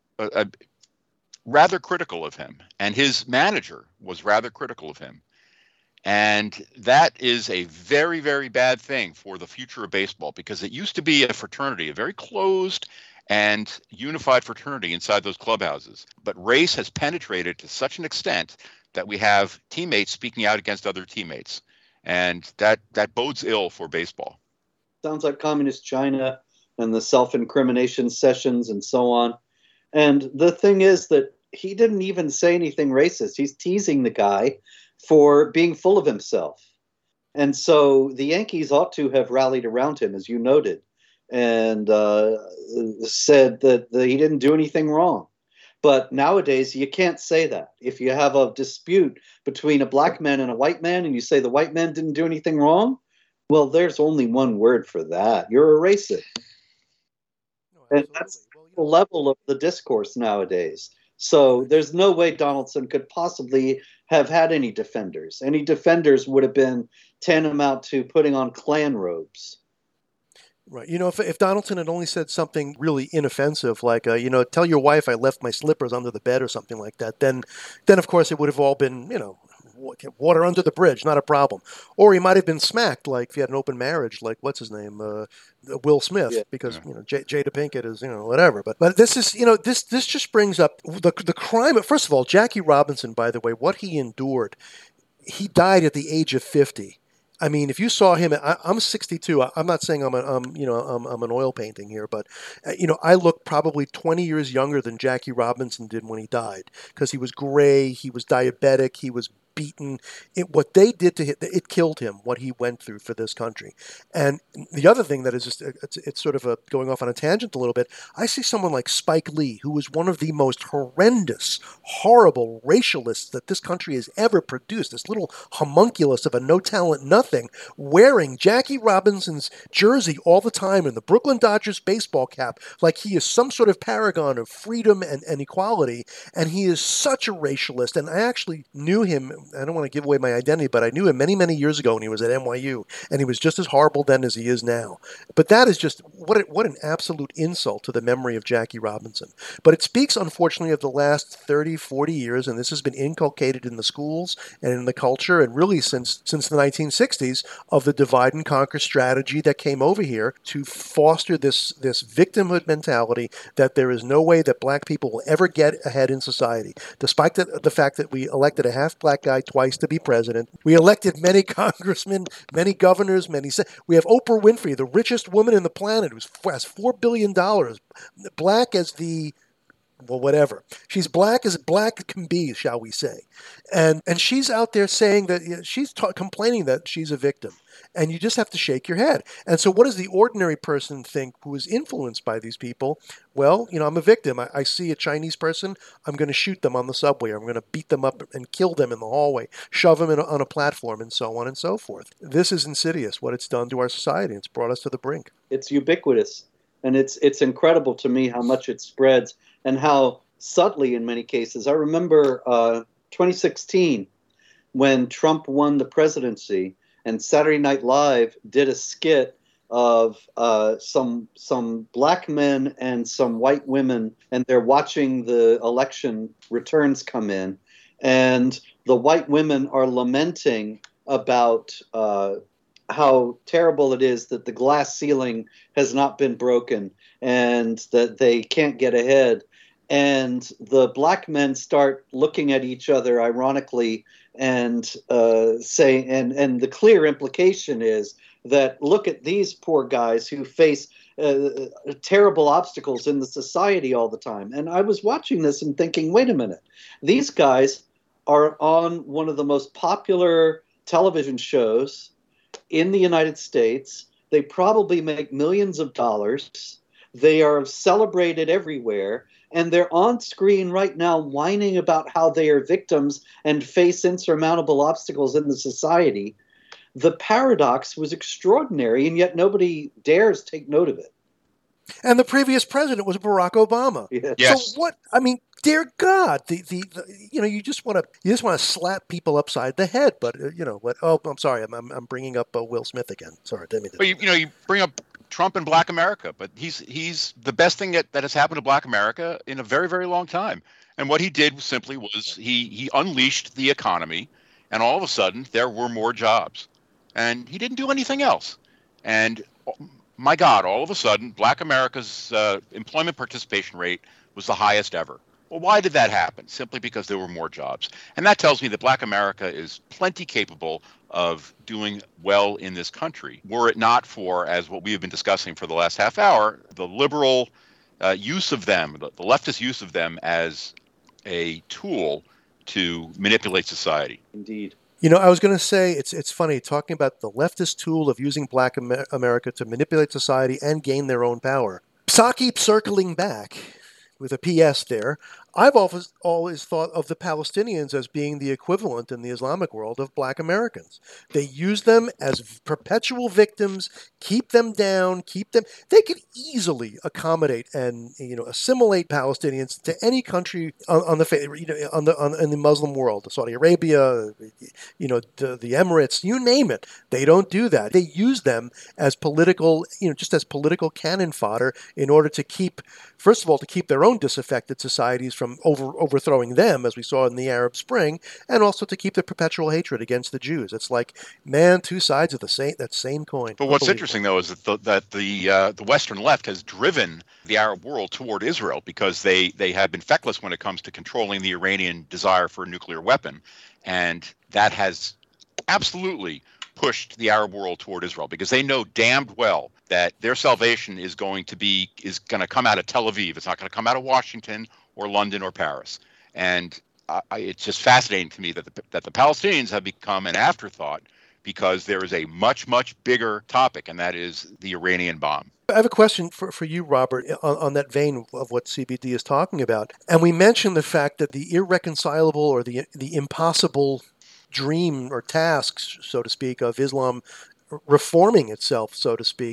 rather critical of him, and his manager was rather critical of him. And that is a very, very bad thing for the future of baseball, because it used to be a fraternity, a very closed and unified fraternity inside those clubhouses. But race has penetrated to such an extent that we have teammates speaking out against other teammates. And that bodes ill for baseball. Sounds like communist China and the self-incrimination sessions and so on. And the thing is that he didn't even say anything racist. He's teasing the guy for being full of himself. And so the Yankees ought to have rallied around him, as you noted, and said that he didn't do anything wrong. But nowadays, you can't say that. If you have a dispute between a black man and a white man, and you say the white man didn't do anything wrong, well, there's only one word for that. You're a racist. No, and that's the level of the discourse nowadays. So there's no way Donaldson could possibly have had any defenders. Any defenders would have been tantamount to putting on Klan robes. Right. You know, if Donaldson had only said something really inoffensive, like, tell your wife I left my slippers under the bed or something like that, then of course it would have all been, water under the bridge, not a problem. Or he might have been smacked, like if he had an open marriage, like what's his name, Will Smith, because Jada Pinkett is whatever. But this is this just brings up the crime. First of all, Jackie Robinson, by the way, what he endured, he died at the age of 50. I mean, if you saw him, I'm 62. I'm not saying I'm an oil painting here, but I look probably 20 years younger than Jackie Robinson did when he died, because he was gray, he was diabetic, he was beaten. What they did to him, it killed him, what he went through for this country. And the other thing that is just, it's sort of going off on a tangent a little bit, I see someone like Spike Lee, who was one of the most horrendous, horrible racialists that this country has ever produced, this little homunculus of a no-talent nothing, wearing Jackie Robinson's jersey all the time in the Brooklyn Dodgers baseball cap, like he is some sort of paragon of freedom and equality, and he is such a racialist. And I actually knew him I don't want to give away my identity, but I knew him many, many years ago when he was at NYU, and he was just as horrible then as he is now. But that is just, what an absolute insult to the memory of Jackie Robinson. But it speaks, unfortunately, of the last 30, 40 years, and this has been inculcated in the schools and in the culture, and really since the 1960s, of the divide and conquer strategy that came over here to foster this victimhood mentality that there is no way that black people will ever get ahead in society. Despite the fact that we elected a half-black guy twice to be president, we elected many congressmen, many governors, we have Oprah Winfrey, the richest woman in the planet, who has $4 billion, black as the, well, whatever. She's black as black can be, shall we say. And she's out there saying that, she's complaining that she's a victim. And you just have to shake your head. And so what does the ordinary person think who is influenced by these people? Well, I'm a victim. I see a Chinese person, I'm going to shoot them on the subway, or I'm going to beat them up and kill them in the hallway, shove them on a platform, and so on and so forth. This is insidious, what it's done to our society. It's brought us to the brink. It's ubiquitous. And it's incredible to me how much it spreads and how subtly in many cases. I remember 2016 when Trump won the presidency, and Saturday Night Live did a skit of some black men and some white women, and they're watching the election returns come in, and the white women are lamenting about how terrible it is that the glass ceiling has not been broken and that they can't get ahead. And the black men start looking at each other ironically and say, and the clear implication is that look at these poor guys who face terrible obstacles in the society all the time. And I was watching this and thinking, wait a minute, these guys are on one of the most popular television shows in the United States. They probably make millions of dollars. They are celebrated everywhere. And they're on screen right now whining about how they are victims and face insurmountable obstacles in the society. The paradox was extraordinary, and yet nobody dares take note of it. And the previous president was Barack Obama. Yes. So what? I mean, dear God, you just want to slap people upside the head. But what? Oh, I'm sorry, I'm bringing up Will Smith again. Sorry, didn't mean to. Well, you bring up Trump and Black America, but he's the best thing that has happened to Black America in a very, very long time. And what he did simply was he unleashed the economy, and all of a sudden there were more jobs, and he didn't do anything else. And my God, all of a sudden Black America's employment participation rate was the highest ever. Well, why did that happen? Simply because there were more jobs. And that tells me that Black America is plenty capable of doing well in this country, were it not for, as what we have been discussing for the last half hour, the liberal use of them, the leftist use of them as a tool to manipulate society. Indeed. I was going to say, it's funny, talking about the leftist tool of using Black America to manipulate society and gain their own power. Psaki circling back with a PS there. I've always thought of the Palestinians as being the equivalent in the Islamic world of Black Americans. They use them as perpetual victims, keep them down, They could easily accommodate and assimilate Palestinians to any country in the Muslim world, Saudi Arabia, the Emirates, you name it. They don't do that. They use them as political, just as political cannon fodder in order to keep, first of all, to keep their own disaffected societies from overthrowing them, as we saw in the Arab Spring, and also to keep the perpetual hatred against the Jews. It's like, man, two sides of that same coin. But what's interesting, though, is that the Western left has driven the Arab world toward Israel because they have been feckless when it comes to controlling the Iranian desire for a nuclear weapon, and that has absolutely pushed the Arab world toward Israel because they know damned well that their salvation is going to come out of Tel Aviv. It's not going to come out of Washington or London or Paris. And it's just fascinating to me that the Palestinians have become an afterthought because there is a much, much bigger topic, and that is the Iranian bomb. I have a question for you, Robert, on that vein of what CBD is talking about. And we mentioned the fact that the irreconcilable or the impossible dream or task, so to speak, of Islam reforming itself, so to speak,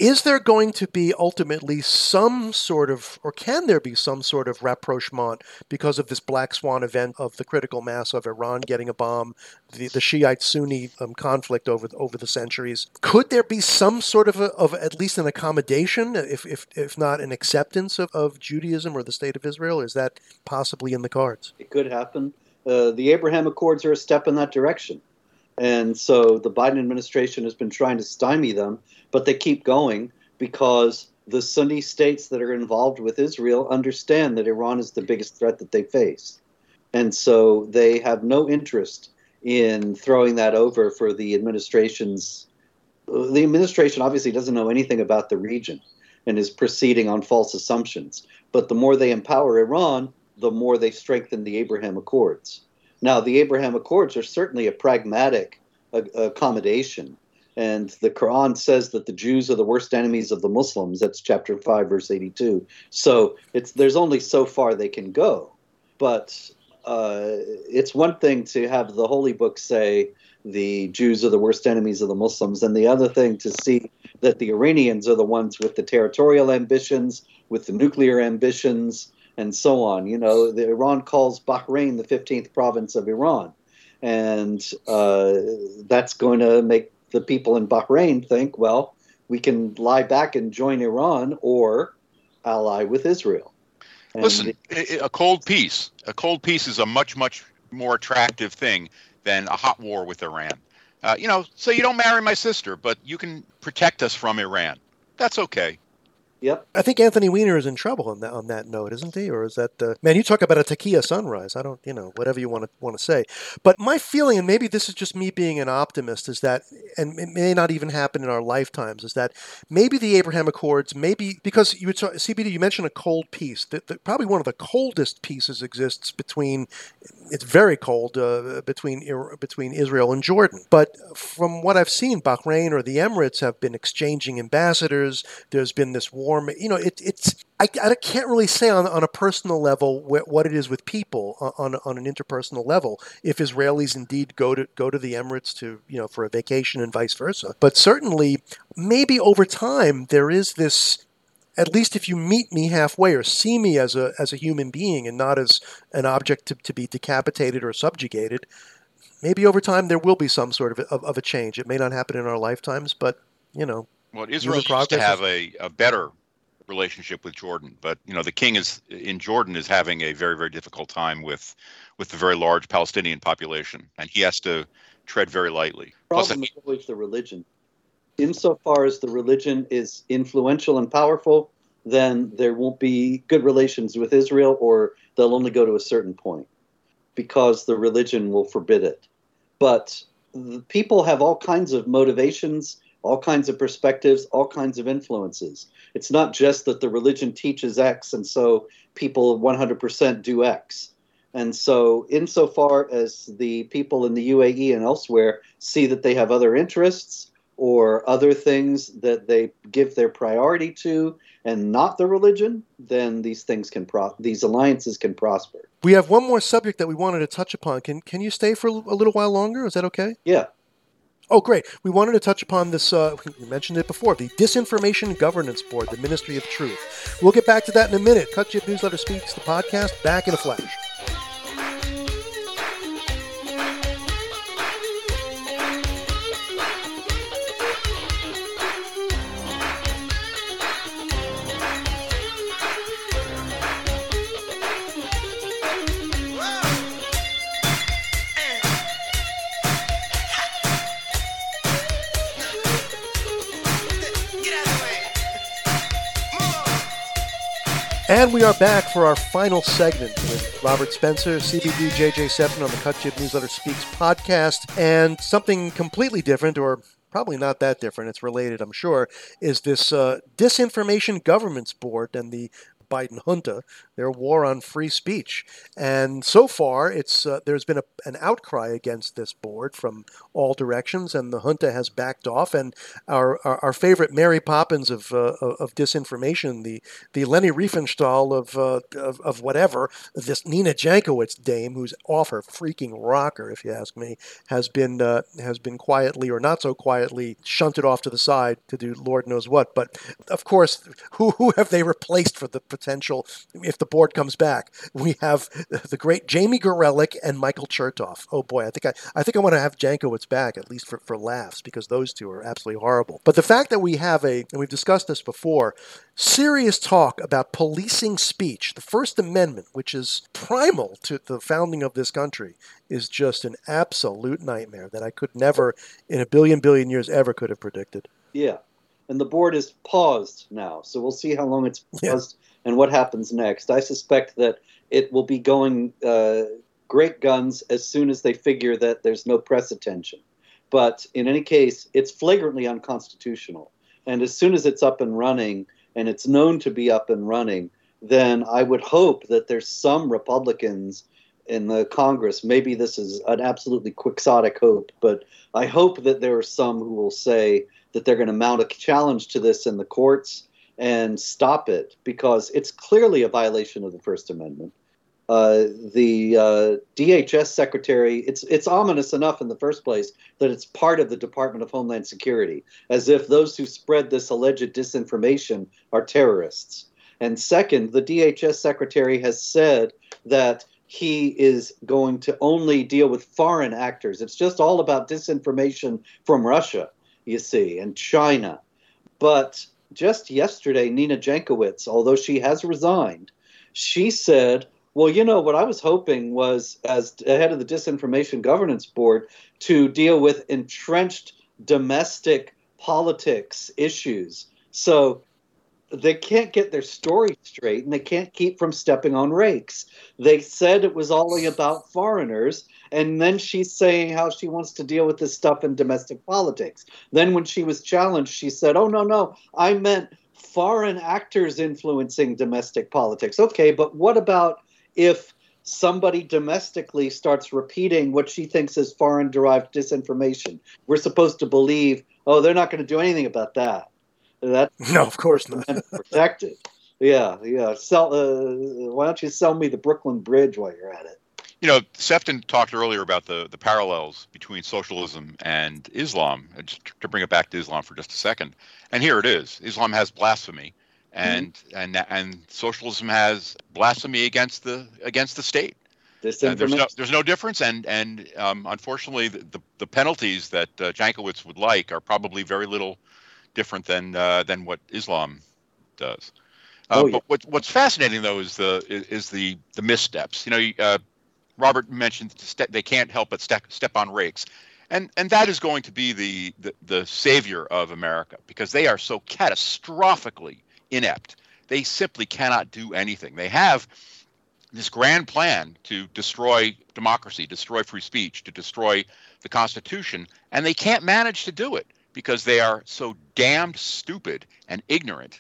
Is there going to be ultimately some sort of, or can there be some sort of rapprochement because of this black swan event of the critical mass of Iran getting a bomb, the Shiite-Sunni conflict over the centuries? Could there be some sort of at least an accommodation, if not an acceptance of Judaism or the State of Israel? Is that possibly in the cards? It could happen. The Abraham Accords are a step in that direction. And so the Biden administration has been trying to stymie them, but they keep going because the Sunni states that are involved with Israel understand that Iran is the biggest threat that they face. And so they have no interest in throwing that over for the administration's. The administration obviously doesn't know anything about the region and is proceeding on false assumptions. But the more they empower Iran, the more they strengthen the Abraham Accords. Now, the Abraham Accords are certainly a pragmatic accommodation. And the Quran says that the Jews are the worst enemies of the Muslims. That's chapter 5, verse 82. So there's only so far they can go. But it's one thing to have the Holy Book say the Jews are the worst enemies of the Muslims, and the other thing to see that the Iranians are the ones with the territorial ambitions, with the nuclear ambitions, and so on. You know, Iran calls Bahrain the 15th province of Iran. And that's going to make the people in Bahrain think, well, we can lie back and join Iran or ally with Israel. And listen, a cold peace is a much, much more attractive thing than a hot war with Iran. So you don't marry my sister, but you can protect us from Iran. That's okay. Yep. I think Anthony Weiner is in trouble on that note, isn't he? Or is that man? You talk about a Taqiyya sunrise. I don't, whatever you want to say. But my feeling, and maybe this is just me being an optimist, is that, and it may not even happen in our lifetimes, is that maybe the Abraham Accords, maybe because CBD, you mentioned a cold peace. Probably one of the coldest peaces exists between. It's very cold between Israel and Jordan. But from what I've seen, Bahrain or the Emirates have been exchanging ambassadors. There's been this warm. I can't really say on a personal level what it is with people on an interpersonal level if Israelis indeed go to the Emirates for a vacation and vice versa. But certainly, maybe over time there is this. At least if you meet me halfway or see me as a human being and not as an object to be decapitated or subjugated, maybe over time there will be some sort of a change. It may not happen in our lifetimes, but Well, Israel used to have a better relationship with Jordan, but the king in Jordan is having a very, very difficult time with the very large Palestinian population, and he has to tread very lightly. The problem is always the religion. Insofar as the religion is influential and powerful, then there won't be good relations with Israel, or they'll only go to a certain point because the religion will forbid it. But people have all kinds of motivations, all kinds of perspectives, all kinds of influences. It's not just that the religion teaches X and so people 100% do X. And so insofar as the people in the UAE and elsewhere see that they have other interests or other things that they give their priority to and not the religion, then these alliances can prosper. We have one more subject that we wanted to touch upon. Can you stay for a little while longer? Is that okay? Yeah. Oh, great. We wanted to touch upon this, we mentioned it before, the Disinformation Governance Board, the Ministry of Truth. We'll get back to that in a minute. Cut Jib Newsletter Speaks, the podcast, back in a flash. And we are back for our final segment with Robert Spencer, CBD, JJ Sefton on the Cut Jib Newsletter Speaks podcast. And something completely different, or probably not that different, it's related, I'm sure, is this Disinformation Governance Board and the Biden junta, their war on free speech. And so far, there's been an outcry against this board from all directions, and the junta has backed off. And our favorite Mary Poppins of disinformation, the Leni Riefenstahl of whatever, this Nina Jankowicz dame, who's off her freaking rocker, if you ask me, has been quietly or not so quietly shunted off to the side to do Lord knows what. But of course, who have they replaced for the potential if the board comes back? We have the great Jamie Gorelick and Michael Chertoff. Oh boy, I think I want to have Jankowicz back, at least for laughs, because those two are absolutely horrible. But the fact that we have and we've discussed this before, serious talk about policing speech, the First Amendment, which is primal to the founding of this country, is just an absolute nightmare that I could never, in a billion years, ever could have predicted. Yeah. And the board is paused now. So we'll see how long it's paused and what happens next. I suspect that it will be going great guns as soon as they figure that there's no press attention. But in any case, it's flagrantly unconstitutional. And as soon as it's up and running, and it's known to be up and running, then I would hope that there's some Republicans in the Congress. Maybe this is an absolutely quixotic hope, but I hope that there are some who will say that they're going to mount a challenge to this in the courts and stop it, because it's clearly a violation of the First Amendment. The DHS secretary, it's ominous enough in the first place that it's part of the Department of Homeland Security, as if those who spread this alleged disinformation are terrorists. And second, the DHS secretary has said that he is going to only deal with foreign actors. It's just all about disinformation from Russia, you see, and China. But just yesterday, Nina Jankowicz, although she has resigned, she said, well, you know, what I was hoping was, as head of the Disinformation Governance Board, to deal with entrenched domestic politics issues. So they can't get their story straight, and they can't keep from stepping on rakes. They said it was all about foreigners, and then she's saying how she wants to deal with this stuff in domestic politics. Then when she was challenged, she said, oh, no, I meant foreign actors influencing domestic politics. Okay, but what about if somebody domestically starts repeating what she thinks is foreign-derived disinformation? We're supposed to believe, oh, they're not going to do anything about that. No, of course not. Protected. Yeah. Why don't you sell me the Brooklyn Bridge while you're at it? You know, Sefton talked earlier about the parallels between socialism and Islam. Just to bring it back to Islam for just a second, and here it is: Islam has blasphemy, and socialism has blasphemy against the state. There's no difference, and unfortunately, the penalties that Jankowicz would like are probably very little different than what Islam does. But what's fascinating though is the missteps. You know, Robert mentioned they can't help but step on rakes, and that is going to be the savior of America, because they are so catastrophically inept. They simply cannot do anything. They have this grand plan to destroy democracy, destroy free speech, to destroy the Constitution, and they can't manage to do it because they are so damned stupid and ignorant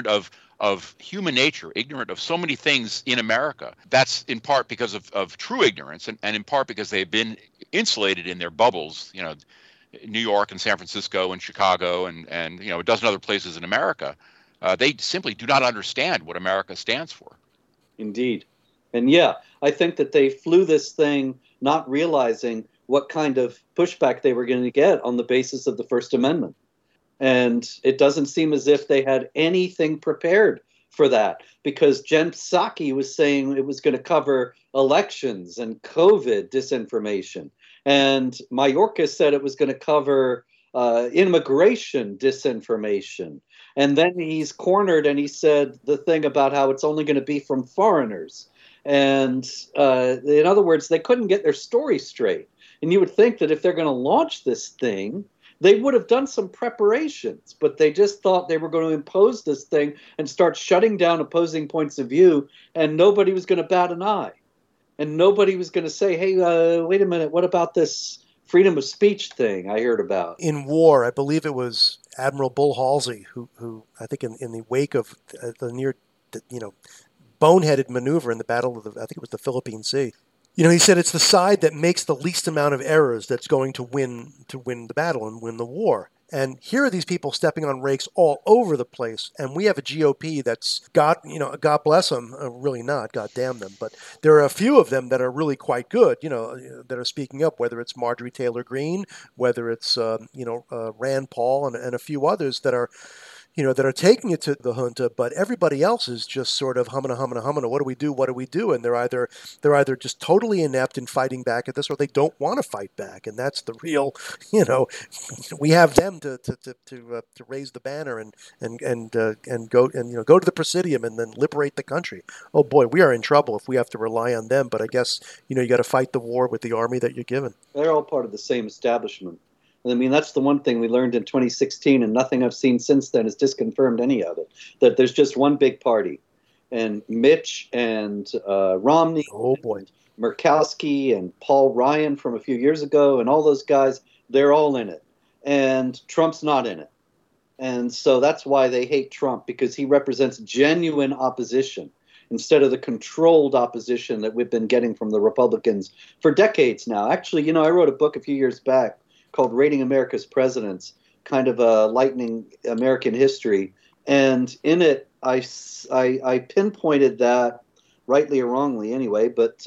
of human nature, ignorant of so many things in America. That's in part because of true ignorance, and in part because they've been insulated in their bubbles, you know, New York and San Francisco and Chicago and you know, a dozen other places in America. They simply do not understand what America stands for. Indeed. And yeah, I think that they flew this thing not realizing what kind of pushback they were going to get on the basis of the First Amendment. And it doesn't seem as if they had anything prepared for that, because Jen Psaki was saying it was going to cover elections and COVID disinformation. And Mayorkas said it was going to cover immigration disinformation. And then he's cornered and he said the thing about how it's only going to be from foreigners. And in other words, they couldn't get their story straight. And you would think that if they're going to launch this thing, they would have done some preparations, but they just thought they were going to impose this thing and start shutting down opposing points of view, and nobody was going to bat an eye. And nobody was going to say, hey, wait a minute, what about this freedom of speech thing I heard about? In war, I believe it was Admiral Bull Halsey who I think in the wake of the near boneheaded maneuver in the battle of I think it was the Philippine Sea. He said it's the side that makes the least amount of errors that's going to win the battle and win the war. And here are these people stepping on rakes all over the place, and we have a GOP that's God bless them, really not, God damn them, but there are a few of them that are really quite good, that are speaking up, whether it's Marjorie Taylor Greene, whether it's Rand Paul, and a few others that are taking it to the junta, but everybody else is just sort of humming. What do we do? What do we do? And they're either just totally inept in fighting back at this, or they don't want to fight back. And that's the real, we have them to raise the banner and go to the Presidium and then liberate the country. Oh boy, we are in trouble if we have to rely on them. But I guess you got to fight the war with the army that you're given. They're all part of the same establishment. I mean, that's the one thing we learned in 2016, and nothing I've seen since then has disconfirmed any of it, that there's just one big party. And Mitch and Romney, and Murkowski and Paul Ryan from a few years ago and all those guys, they're all in it. And Trump's not in it. And so that's why they hate Trump, because he represents genuine opposition instead of the controlled opposition that we've been getting from the Republicans for decades now. Actually, I wrote a book a few years back called Rating America's Presidents, kind of a lightning American history. And in it, I pinpointed that, rightly or wrongly anyway, but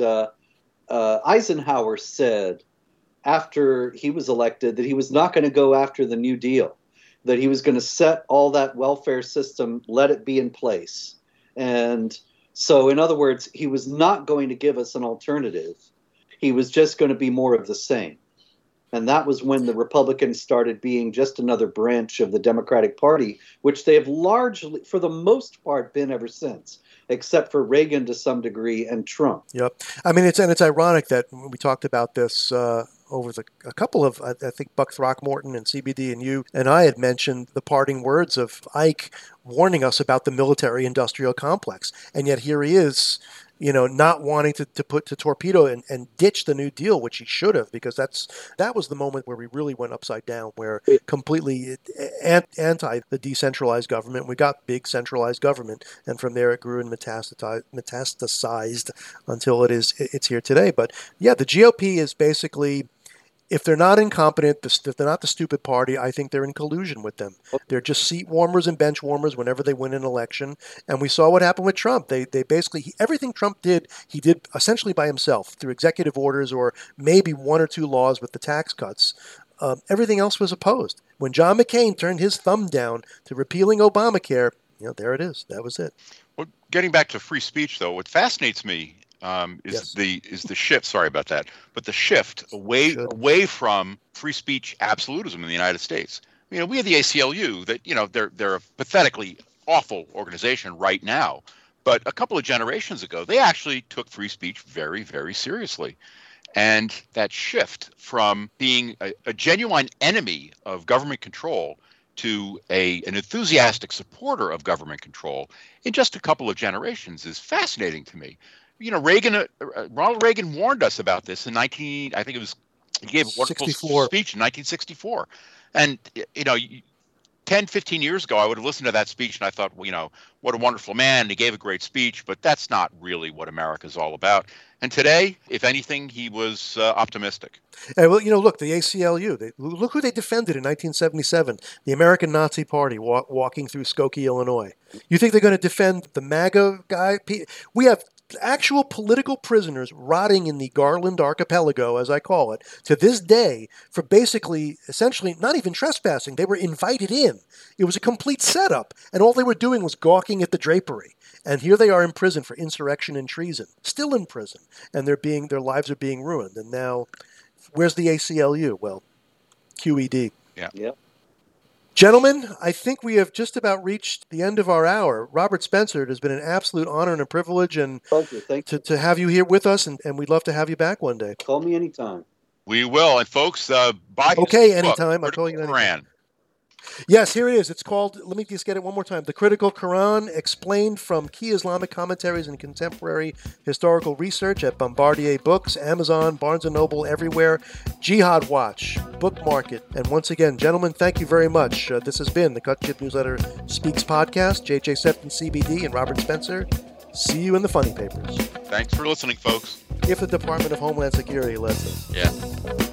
Eisenhower said after he was elected that he was not going to go after the New Deal, that he was going to set all that welfare system, let it be in place. And so, in other words, he was not going to give us an alternative. He was just going to be more of the same. And that was when the Republicans started being just another branch of the Democratic Party, which they have largely, for the most part, been ever since, except for Reagan to some degree and Trump. Yep. I mean, it's ironic that we talked about this over a couple of, I think Buck Throckmorton and CBD and you and I had mentioned the parting words of Ike warning us about the military-industrial complex. And yet here he is, not wanting to torpedo and ditch the New Deal, which he should have, because that was the moment where we really went upside down, where completely anti the decentralized government. We got big centralized government, and from there it grew and metastasized until it's here today. But yeah, the GOP is basically, if they're not incompetent, if they're not the stupid party, I think they're in collusion with them. They're just seat warmers and bench warmers whenever they win an election. And we saw what happened with Trump. They basically, everything Trump did, he did essentially by himself through executive orders or maybe one or two laws with the tax cuts. Everything else was opposed. When John McCain turned his thumb down to repealing Obamacare, there it is. That was it. Well, getting back to free speech, though, what fascinates me is the shift. Sorry about that, but the shift away from free speech absolutism in the United States. We have the ACLU that they're a pathetically awful organization right now, but a couple of generations ago they actually took free speech very, very seriously. And that shift from being a genuine enemy of government control to an enthusiastic supporter of government control in just a couple of generations is fascinating to me. Ronald Reagan warned us about this in he gave a wonderful speech in 1964. And, 10, 15 years ago, I would have listened to that speech and I thought, what a wonderful man. He gave a great speech, but that's not really what America's all about. And today, if anything, he was optimistic. Well, look, the ACLU, look who they defended in 1977, the American Nazi Party walking through Skokie, Illinois. You think they're going to defend the MAGA guy? We have actual political prisoners rotting in the Garland Archipelago, as I call it, to this day for basically, essentially, not even trespassing. They were invited in. It was a complete setup, and all they were doing was gawking at the drapery. And here they are in prison for insurrection and treason, still in prison, and their lives are being ruined. And now, where's the ACLU? Well, QED. Yeah. Yep. Gentlemen, I think we have just about reached the end of our hour. Robert Spencer, it has been an absolute honor and a privilege to have you here with us, and we'd love to have you back one day. Call me anytime. We will. And folks, buy Okay, anytime. I'll call you anytime. Yes, here it is. It's called, let me just get it one more time, The Critical Quran, explained from key Islamic commentaries and contemporary historical research at Bombardier Books, Amazon, Barnes & Noble, everywhere. Jihad Watch, bookmark it. And once again, gentlemen, thank you very much. This has been the Cut Chip Newsletter Speaks podcast. J.J. Sefton, CBD, and Robert Spencer. See you in the funny papers. Thanks for listening, folks. If the Department of Homeland Security lets us. Yeah.